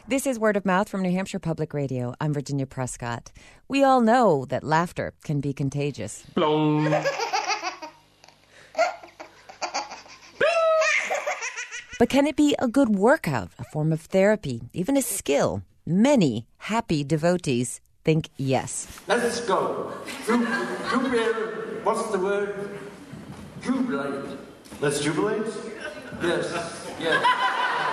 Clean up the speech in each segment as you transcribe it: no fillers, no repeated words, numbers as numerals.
This is Word of Mouth from New Hampshire Public Radio. I'm Virginia Prescott. We all know that laughter can be contagious. Blong. But can it be a good workout, a form of therapy, even a skill? Many happy devotees think yes. Let's go. Jubilate. What's the word? Jubilate. Let's jubilate? Yes.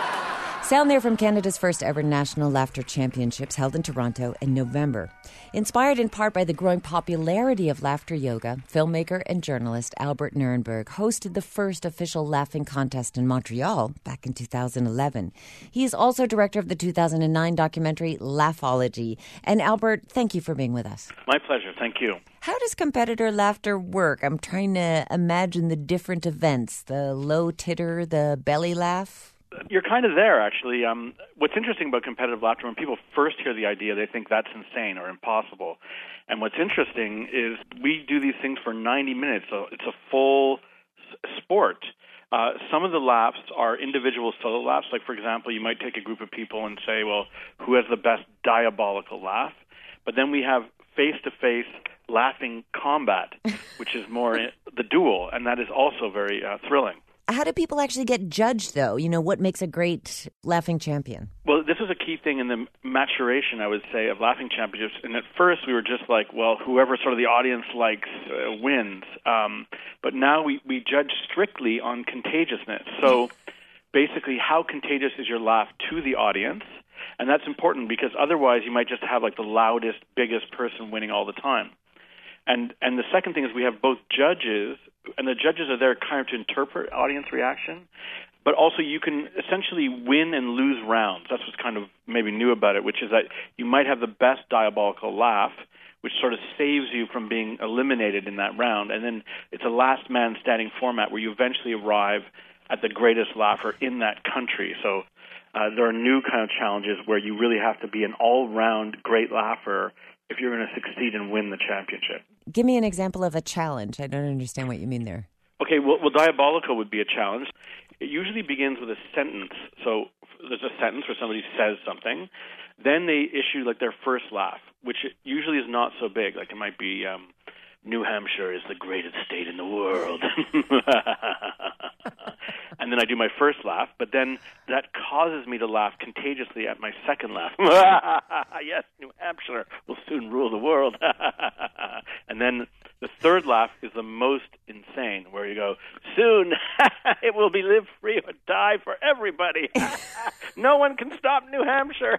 Sound there from Canada's first ever National Laughter Championships held in Toronto in November. Inspired in part by the growing popularity of laughter yoga, filmmaker and journalist Albert Nirenberg hosted the first official laughing contest in Montreal back in 2011. He is also director of the 2009 documentary Laughology. And Albert, thank you for being with us. My pleasure. Thank you. How does competitor laughter work? I'm trying to imagine the different events, the low titter, the belly laugh. You're kind of there, actually. What's interesting about competitive laughter, when people first hear the idea, they think that's insane or impossible. And what's interesting is we do these things for 90 minutes, so it's a full sport. Some of the laughs are individual solo laughs. Like, for example, you might take a group of people and say, well, who has the best diabolical laugh? But then we have face-to-face laughing combat, which is more the duel, and that is also very thrilling. How do people actually get judged, though? You know, what makes a great laughing champion? Well, this was a key thing in the maturation, I would say, of laughing championships. And at first, we were just like, well, whoever sort of the audience likes wins. But now we judge strictly on contagiousness. So basically, how contagious is your laugh to the audience? And that's important because otherwise you might just have like the loudest, biggest person winning all the time. And the second thing is we have both judges, and the judges are there kind of to interpret audience reaction, but also you can essentially win and lose rounds. That's what's kind of maybe new about it, which is that you might have the best diabolical laugh, which sort of saves you from being eliminated in that round. And then it's a last man standing format where you eventually arrive at the greatest laugher in that country. So there are new kind of challenges where you really have to be an all-round great laugher if you're going to succeed and win the championship. Give me an example of a challenge. I don't understand what you mean there. Okay, well, diabolical would be a challenge. It usually begins with a sentence. So there's a sentence where somebody says something. Then they issue like their first laugh, which usually is not so big. Like it might be, New Hampshire is the greatest state in the world. And then I do my first laugh, but then that causes me to laugh contagiously at my second laugh. Yes, New Hampshire will soon rule the world. And then the third laugh is the most insane, where you go, soon it will be live free or die for everybody. No one can stop New Hampshire.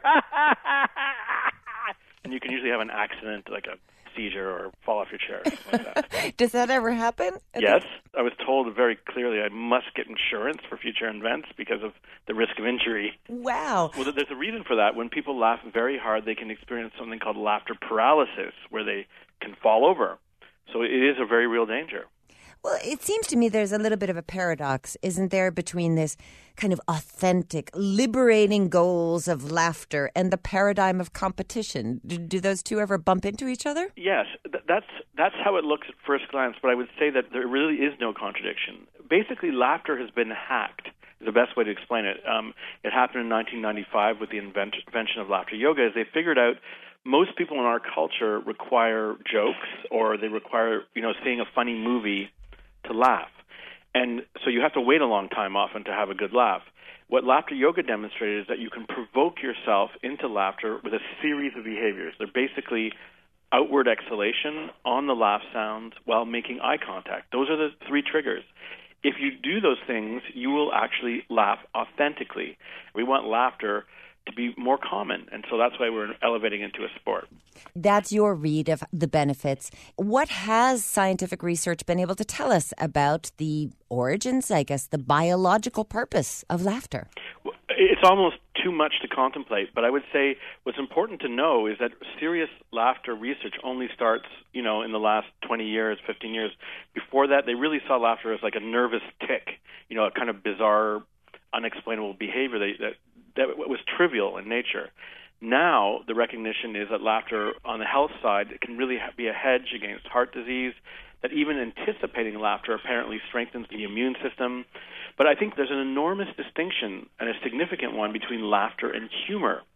And you can usually have an accident, like a seizure or fall off your chair or something like that. Does that ever happen? Yes. I was told very clearly I must get insurance for future events because of the risk of injury. Wow. Well, there's a reason for that. When people laugh very hard, they can experience something called laughter paralysis, where they can fall over. So it is a very real danger. Well, it seems to me there's a little bit of a paradox, isn't there, between this kind of authentic, liberating goals of laughter and the paradigm of competition. Do those two ever bump into each other? Yes, that's how it looks at first glance, but I would say that there really is no contradiction. Basically, laughter has been hacked, is the best way to explain it. It happened in 1995 with the invention of laughter yoga, as they figured out most people in our culture require jokes, or they require, seeing a funny movie to laugh. And so you have to wait a long time often to have a good laugh. What laughter yoga demonstrated is that you can provoke yourself into laughter with a series of behaviors. They're basically outward exhalation on the laugh sounds while making eye contact. Those are the three triggers. If you do those things, you will actually laugh authentically. We want laughter to be more common, and so that's why we're elevating into a sport. That's your read of the benefits. What has scientific research been able to tell us about the origins, I guess, the biological purpose of laughter? Well, it's almost too much to contemplate, but I would say what's important to know is that serious laughter research only starts, in the last 20 years, 15 years. Before that, they really saw laughter as like a nervous tick, a kind of bizarre, unexplainable behavior that was trivial in nature. Now, the recognition is that laughter on the health side can really be a hedge against heart disease, that even anticipating laughter apparently strengthens the immune system. But I think there's an enormous distinction, and a significant one, between laughter and humor.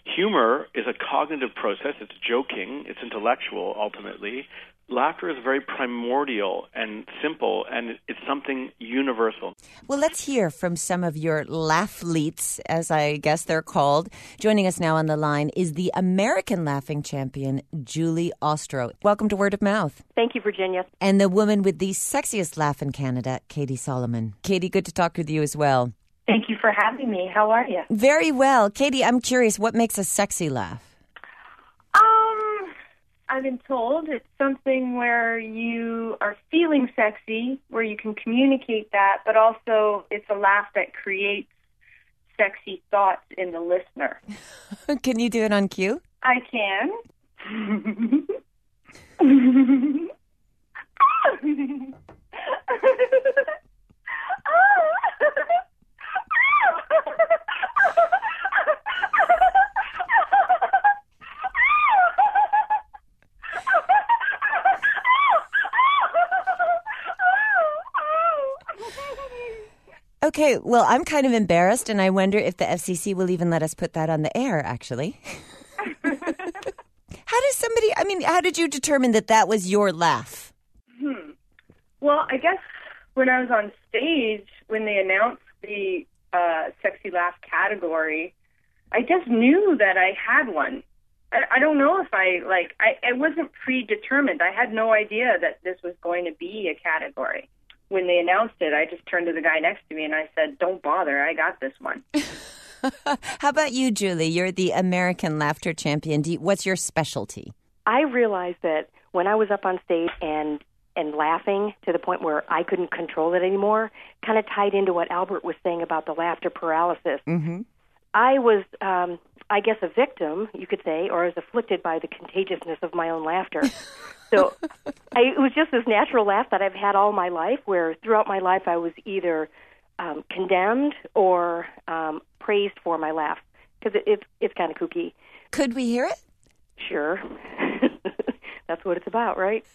humor is a cognitive process. It's joking. It's intellectual, ultimately. Laughter is very primordial and simple, and it's something universal. Well, let's hear from some of your laughleets, as I guess they're called. Joining us now on the line is the American laughing champion, Julie Ostro. Welcome to Word of Mouth. Thank you, Virginia. And the woman with the sexiest laugh in Canada, Katie Solomon. Katie, good to talk with you as well. Thank you for having me. How are you? Very well. Katie, I'm curious, what makes a sexy laugh? I've been told it's something where you are feeling sexy, where you can communicate that, but also it's a laugh that creates sexy thoughts in the listener. Can you do it on cue? I can. Okay, well, I'm kind of embarrassed, and I wonder if the FCC will even let us put that on the air, actually. How did you determine that that was your laugh? Well, I guess when I was on stage, when they announced the sexy laugh category, I just knew that I had one. I don't know if I wasn't predetermined. I had no idea that this was going to be a category. When they announced it, I just turned to the guy next to me and I said, "Don't bother, I got this one." How about you, Julie? You're the American laughter champion. What's your specialty? I realized that when I was up on stage and laughing to the point where I couldn't control it anymore, kind of tied into what Albert was saying about the laughter paralysis. Mm-hmm. I was, I guess, a victim, you could say, or I was afflicted by the contagiousness of my own laughter. So it was just this natural laugh that I've had all my life, where throughout my life I was either condemned or praised for my laugh, because it's kind of kooky. Could we hear it? Sure. That's what it's about, right?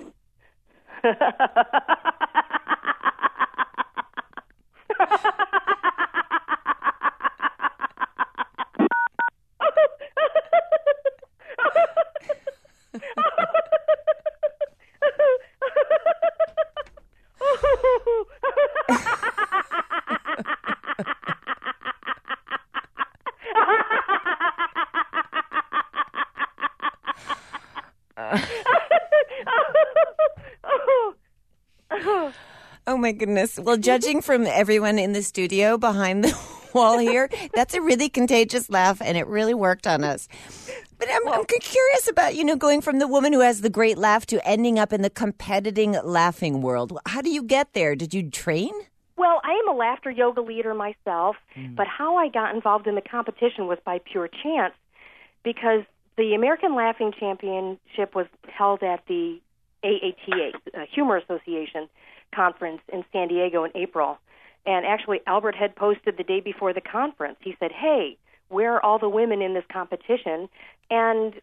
Oh, my goodness. Well, judging from everyone in the studio behind the wall here, that's a really contagious laugh, and it really worked on us. But I'm curious about, going from the woman who has the great laugh to ending up in the competing laughing world. How do you get there? Did you train? Well, I am a laughter yoga leader myself, but how I got involved in the competition was by pure chance, because the American Laughing Championship was held at the AATA, Humor Association conference in San Diego in April. And actually, Albert had posted the day before the conference. He said, "Hey, where are all the women in this competition?" And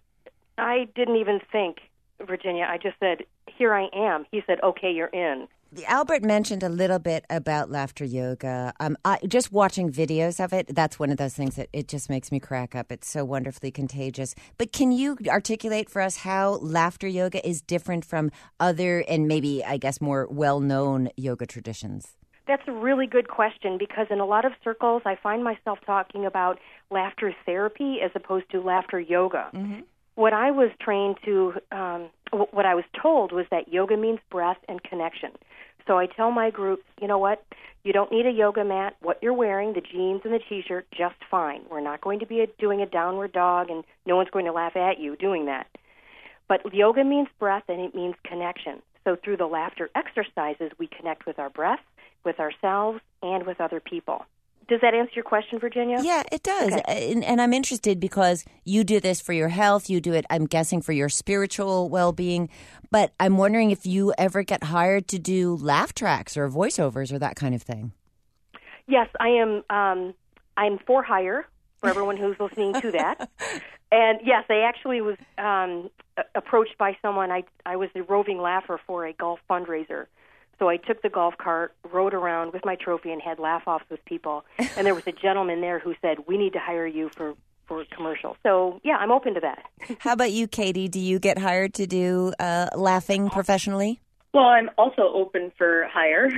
I didn't even think, Virginia. I just said, "Here I am." He said, "Okay, you're in." Albert mentioned a little bit about laughter yoga. Just watching videos of it, that's one of those things that it just makes me crack up. It's so wonderfully contagious. But can you articulate for us how laughter yoga is different from other and maybe, I guess, more well-known yoga traditions? That's a really good question, because in a lot of circles, I find myself talking about laughter therapy as opposed to laughter yoga. Mm-hmm. What I was trained to, what I was told was that yoga means breath and connection. So I tell my groups, you know what? You don't need a yoga mat. What you're wearing, the jeans and the T-shirt, just fine. We're not going to be doing a downward dog, and no one's going to laugh at you doing that. But yoga means breath, and it means connection. So through the laughter exercises, we connect with our breath, with ourselves, and with other people. Does that answer your question, Virginia? Yeah, it does. Okay. And I'm interested because you do this for your health. You do it, I'm guessing, for your spiritual well-being. But I'm wondering if you ever get hired to do laugh tracks or voiceovers or that kind of thing. Yes, I am. I'm for hire for everyone who's listening to that. And yes, I actually was approached by someone. I was a roving laugher for a golf fundraiser. So I took the golf cart, rode around with my trophy, and had laugh-offs with people. And there was a gentleman there who said, "We need to hire you for for commercials. So, yeah, I'm open to that. How about you, Katie? Do you get hired to do laughing professionally? Well, I'm also open for hire.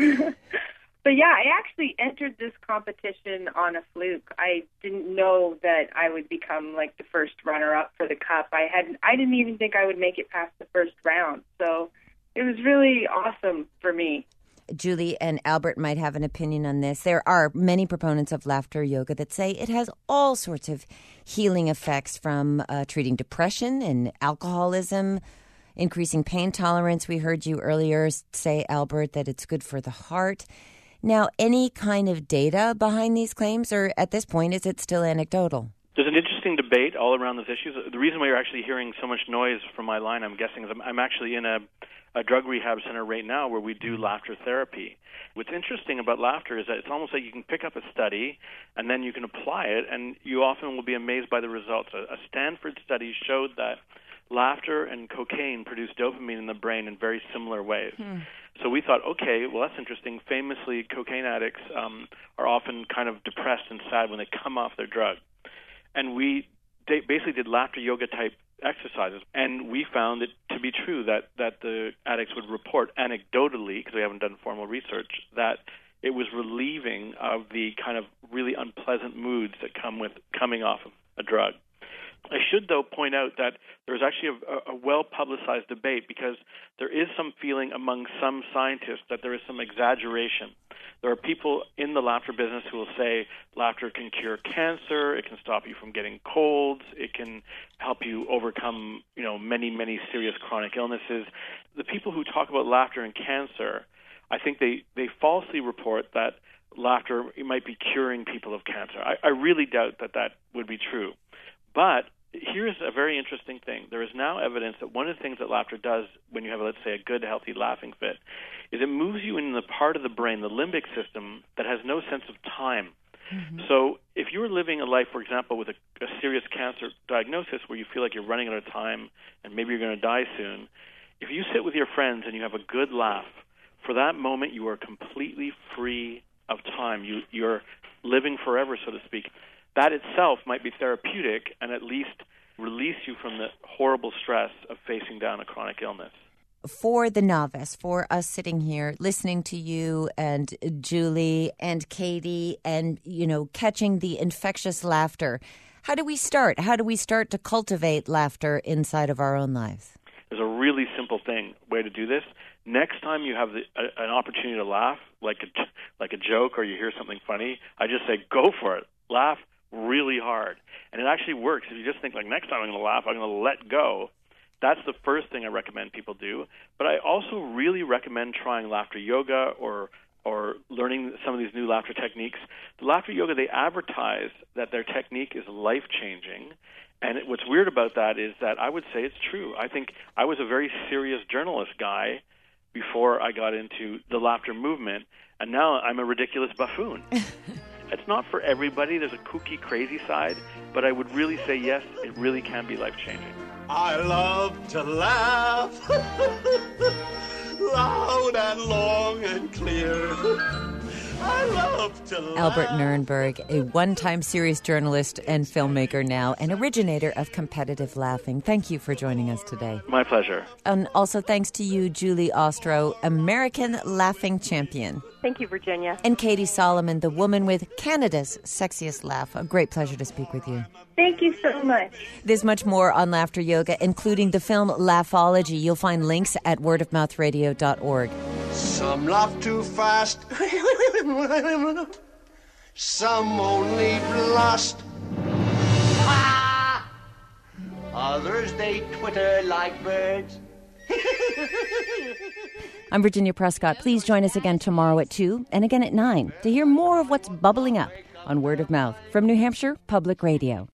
But yeah, I actually entered this competition on a fluke. I didn't know that I would become like the first runner-up for the cup. I didn't even think I would make it past the first round. So it was really awesome for me. Julie and Albert might have an opinion on this. There are many proponents of laughter yoga that say it has all sorts of healing effects, from treating depression and alcoholism, increasing pain tolerance. We heard you earlier say, Albert, that it's good for the heart. Now, any kind of data behind these claims, or at this point, is it still anecdotal? There's an interesting debate all around these issues. The reason why you're actually hearing so much noise from my line, I'm guessing, is I'm actually in a drug rehab center right now where we do laughter therapy. What's interesting about laughter is that it's almost like you can pick up a study and then you can apply it, and you often will be amazed by the results. A Stanford study showed that laughter and cocaine produce dopamine in the brain in very similar ways. So we thought, okay, well, that's interesting. Famously, cocaine addicts are often kind of depressed and sad when they come off their drug. And we basically did laughter yoga type exercises, and we found it to be true that the addicts would report anecdotally, because we haven't done formal research, that it was relieving of the kind of really unpleasant moods that come with coming off of a drug. I should, though, point out that there's actually a well-publicized debate, because there is some feeling among some scientists that there is some exaggeration. There are people in the laughter business who will say laughter can cure cancer, it can stop you from getting colds, it can help you overcome, many, many serious chronic illnesses. The people who talk about laughter and cancer, I think they falsely report that laughter might be curing people of cancer. I really doubt that would be true. But here's a very interesting thing. There is now evidence that one of the things that laughter does when you have, let's say, a good, healthy laughing fit is it moves you in the part of the brain, the limbic system, that has no sense of time. Mm-hmm. So if you're living a life, for example, with a serious cancer diagnosis where you feel like you're running out of time and maybe you're going to die soon, if you sit with your friends and you have a good laugh, for that moment you are completely free of time. You're living forever, so to speak. That itself might be therapeutic and at least release you from the horrible stress of facing down a chronic illness. For the novice, for us sitting here listening to you and Julie and Katie and, catching the infectious laughter, how do we start? How do we start to cultivate laughter inside of our own lives? There's a really simple way to do this. Next time you have an opportunity to laugh, like a joke, or you hear something funny, I just say, go for it. Laugh really hard. And it actually works. If you just think, next time I'm going to laugh, I'm going to let go, that's the first thing I recommend people do. But I also really recommend trying laughter yoga or learning some of these new laughter techniques. The laughter yoga, they advertise that their technique is life-changing. And what's weird about that is that I would say it's true. I think I was a very serious journalist guy before I got into the laughter movement, and now I'm a ridiculous buffoon. It's not for everybody. There's a kooky, crazy side, but I would really say, yes, it really can be life-changing. I love to laugh loud and long and clear. I love to laugh. Albert Nurnberg, a one-time serious journalist and filmmaker now, and originator of competitive laughing. Thank you for joining us today. My pleasure. And also thanks to you, Julie Ostro, American Laughing Champion. Thank you, Virginia. And Katie Solomon, the woman with Canada's sexiest laugh. A great pleasure to speak with you. Thank you so much. There's much more on laughter yoga, including the film Laughology. You'll find links at wordofmouthradio.org. Some laugh too fast. Some only blast. Others they twitter like birds. I'm Virginia Prescott. Please join us again tomorrow at 2 and again at 9 to hear more of what's bubbling up on Word of Mouth from New Hampshire Public Radio.